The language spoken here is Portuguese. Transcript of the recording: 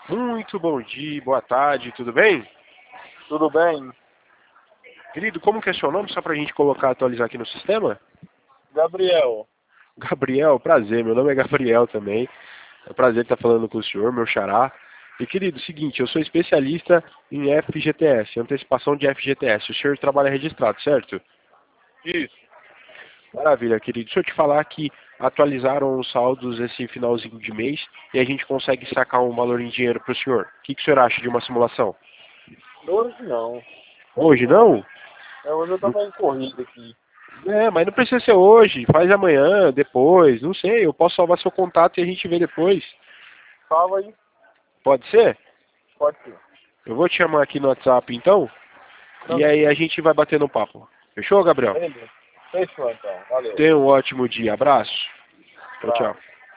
Muito bom dia, boa tarde, tudo bem? Tudo bem? Querido, como que é seu nome, só pra gente colocar, atualizar aqui no sistema? Gabriel, Gabriel, prazer, meu nome é Gabriel também. É um prazer estar falando com o senhor, meu xará. E querido, seguinte, eu sou especialista em FGTS, antecipação de FGTS. O senhor trabalha registrado, certo? isso. Maravilha, querido. Deixa eu te falar que atualizaram os saldos esse finalzinho de mês e a gente consegue sacar um valor em dinheiro para o senhor. O que o senhor acha de uma simulação? Hoje não. Hoje não? Hoje eu tô meio corrido aqui. É, mas não precisa ser hoje, faz amanhã, depois, não sei, eu posso salvar seu contato e a gente vê depois. Salva aí? Pode ser? Pode ser. Eu vou te chamar aqui no WhatsApp então, e aí Tranquilo. a gente vai batendo um papo. Fechou, Gabriel? Beleza. Fechou então. Valeu. Tenha um ótimo dia. Abraço. Tchau, Tá. tchau.